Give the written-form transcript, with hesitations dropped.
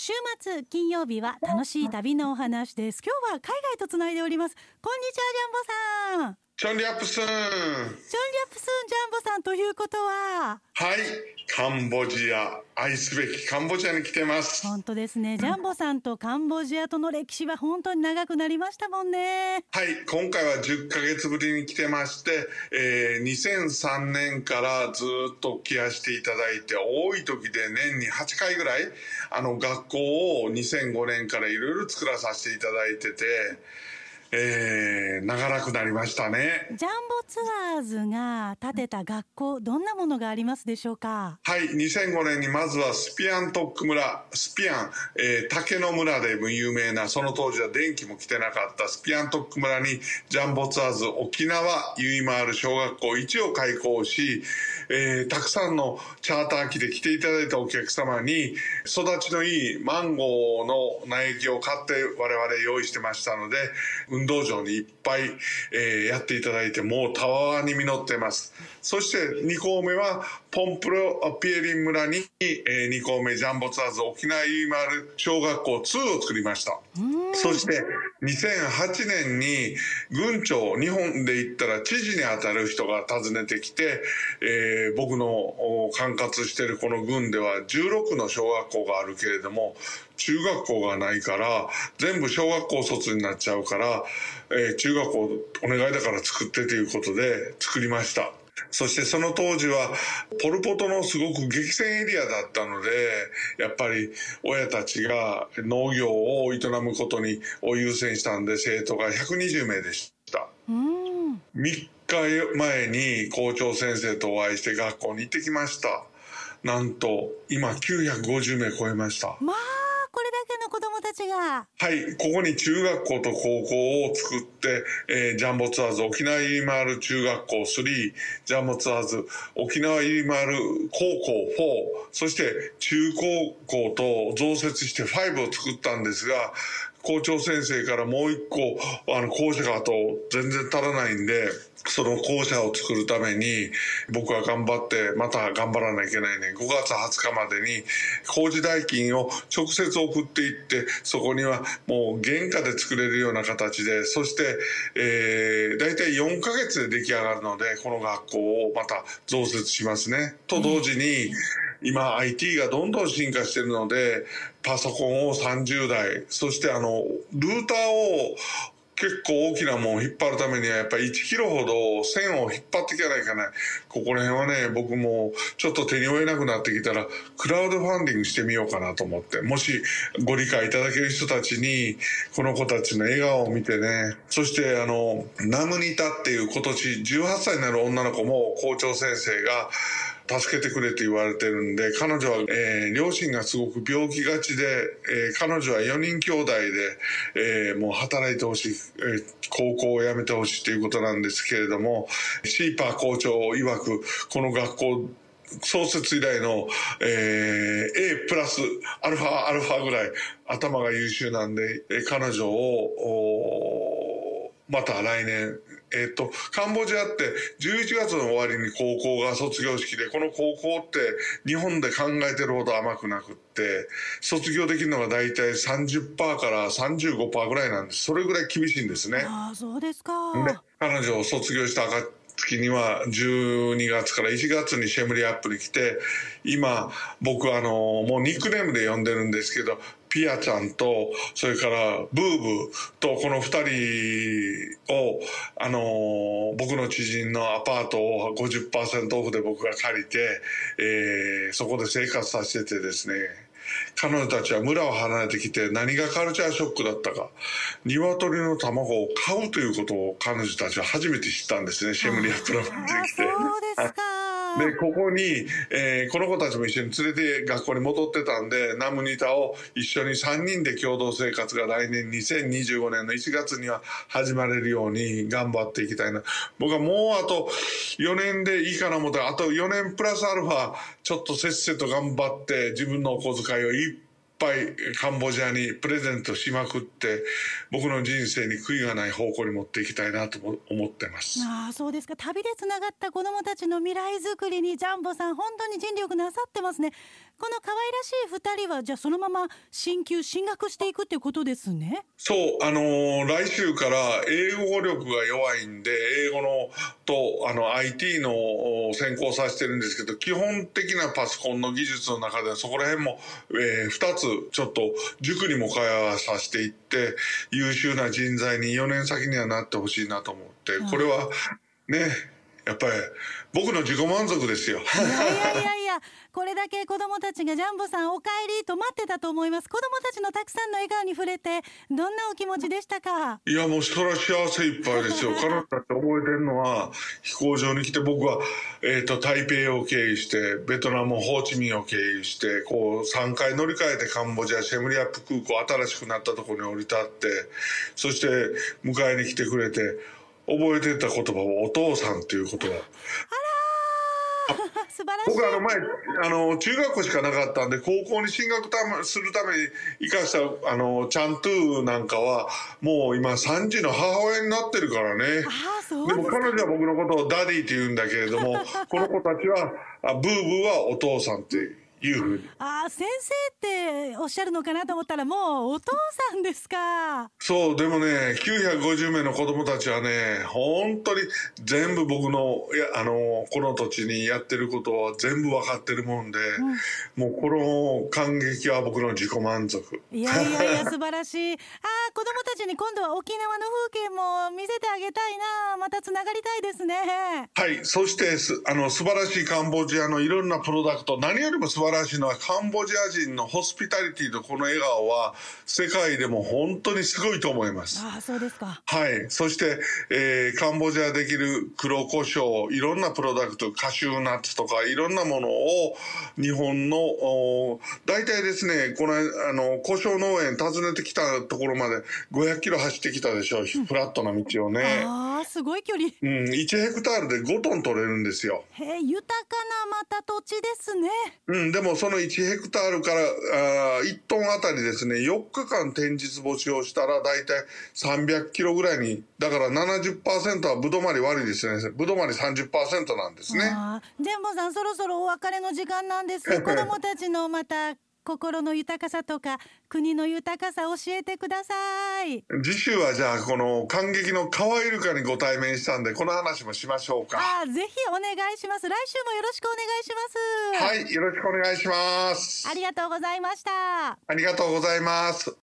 週末金曜日は楽しい旅のお話です。今日は海外とつないでおります。こんにちは、ジャンボさん。 チョンリャップスン。 チョンリャップスン、ジャンボさんということは、 はい、カンボジア、愛すべきカンボジアに来てます。 本当ですね。ジャンボさんとカンボジアとの歴史は本当に長くなりましたもんね。 はい、今回は10ヶ月ぶりに来てまして、2003年からずっと来やしていただいて、多い時で年に8回ぐらい学校を2005年からいろいろ作らさせていただいてて、長らくなりましたね。 ジャンボツアーズが建てた学校、どんなものがありますでしょうか？ はい、2005年にまずはスピアントック村、スピアン、竹の村でも有名な、その当時は電気も来てなかったスピアントック村にジャンボツアーズ沖縄ゆいまーる小学校1を開校し、たくさんのチャーター機で来ていただいたお客様に育ちのいいマンゴーの苗木を買って我々用意してましたので、運動場にいっぱい、やっていただいて、もうたわわに実っています。そして2校目はポンプロピエリン村に、2校目ジャンボツアーズ沖縄ゆいまーる小学校2を作りました。そして2008年に郡長、日本で言ったら知事にあたる人が訪ねてきて、僕の管轄しているこの郡では16の小学校があるけれども、中学校がないから全部小学校卒になっちゃうから、中学校お願いだから作ってということで作りました。そしてその当時はポルポトのすごく激戦エリアだったので、やっぱり親たちが農業を営むことを優先したんで、生徒が120名でした。3日前に校長先生とお会いして学校に行ってきました。なんと今950名超えました。 これだけの子どもたちが。 はい、ここに中学校と高校を作って、ジャンボツアーズ沖縄ゆいまーる中学校3、ジャンボツアーズ沖縄ゆいまーる高校4、そして中高校と増設して5を作ったんですが、校長先生からもう一個校舎がと全然足らないんで、その校舎を作るために僕は頑張って、また頑張らなきゃいけないね。5月20日までに工事代金を直接送っていって、そこにはもう原価で作れるような形で、そして、だいたい4ヶ月で出来上がるので、この学校をまた増設しますね。と同時に今 IT がどんどん進化しているので、パソコンを30台、そしてルーターを結構大きなもんを引っ張るためにはやっぱり1キロほど線を引っ張っていかないかな。ここら辺はね、僕もちょっと手に負えなくなってきたらクラウドファンディングしてみようかなと思って、もしご理解いただける人たちにこの子たちの笑顔を見てね、そしてナムニタっていう今年18歳になる女の子も校長先生が助けてくれと言われてるんで、彼女は、両親がすごく病気がちで、彼女は4人兄弟で、もう働いてほしい、高校を辞めてほしいということなんですけれども、シーパー校長曰くこの学校創設以来の、A プラスアルファぐらい頭が優秀なんで、彼女をまた来年カンボジアって11月の終わりに高校が卒業式で、この高校って日本で考えてるほど甘くなくって、卒業できるのがだいたい 30% から 35% ぐらいなんです。それぐらい厳しいんですね。 そうですか。 で、彼女を卒業した暁には12月から1月にシェムリアップに来て、今僕もうニックネームで呼んでるんですけど、ピアちゃんとそれからブーブーとこの2人を僕の知人のアパートを 50% オフで僕が借りて、そこで生活させててですね、彼女たちは村を離れてきて何がカルチャーショックだったか、鶏の卵を買うということを彼女たちは初めて知ったんですね。シェムリアップの村に来て。 そうですか。 でここに、この子たちも一緒に連れて学校に戻ってたんで、ナムニタを一緒に3人で共同生活が来年2025年の1月には始まれるように頑張っていきたいな。僕はもうあと4年でいいかな思って、あと4年プラスアルファちょっとせっせと頑張って自分のお小遣いをいっぱいカンボジアにプレゼントしまくって、僕の人生に悔いがない方向に持っていきたいなと思ってます。 そうですか。旅でつながった子どもたちの未来づくりにジャンボさん本当に尽力なさってますね。 この可愛らしい2人はじゃあそのまま進学していくっていうことですね。 そう、来週から英語力が弱いんで、英語のとIT の専攻させてるんですけど、基本的なパソコンの技術の中でそこら辺も、2つちょっと塾にも通わさせていって、優秀な人材に4年先にはなってほしいなと思って、これはね、やっぱり僕の自己満足ですよ。 いやこれだけ子どもたちがジャンボさんお帰りと待ってたと思います。子どもたちのたくさんの笑顔に触れてどんなお気持ちでしたか？ いやもうそれは幸せいっぱいですよ。彼女たち覚えてるのは飛行場に来て僕は、台北を経由してベトナムホーチミンを経由してこう3回乗り換えてカンボジアシェムリアップ空港新しくなったところに降り立って、そして迎えに来てくれて覚えてた言葉はお父さんという言葉。 素晴らしい。 僕前中学校しかなかったんで高校に進学するために生かしたチャントゥーなんかはもう今3児の母親になってるからね。でも彼女は僕のことをダディって言うんだけれどもこの子たちはブーブーはお父さんっていうふうに。 先生っておっしゃるのかなと思ったらもうお父さんですか。 そうでもね950名の子供たちはね本当に全部僕のこの土地にやってることは全部分かってるもんで、もうこの感激は僕の自己満足。 いや素晴らしい。子供たちに今度は沖縄の風景も見せてあげたいな。またつながりたいですね。 はい、そして素晴らしいカンボジアのいろんなプロダクト、何よりも素晴らしいのはカンボジア人のホスピタリティとこの笑顔は世界でも本当にすごいと思います。 そうですか。 はい、そして、カンボジアできる黒胡椒、いろんなプロダクト、カシューナッツとかいろんなものを日本の大体ですね、この胡椒農園訪ねてきたところまで500キロ走ってきたでしょう、フラットな道をね。 すごい距離。 1ヘクタールで5トン取れるんですよ。 豊かなまた土地ですね。 でもその1ヘクタールから1トンあたりですね4日間天日干しをしたらだいたい300キロぐらいに、だから 70% はぶどまり悪いですね。ぶどまり 30% なんですね。 ジャンボさんそろそろお別れの時間なんです。子どもたちのまた心の豊かさとか国の豊かさ教えてください。 次週はじゃあこの感激のカワイルカにご対面したんでこの話もしましょうか。 ぜひお願いします。来週もよろしくお願いします。 はい、よろしくお願いします。 ありがとうございました。 ありがとうございます。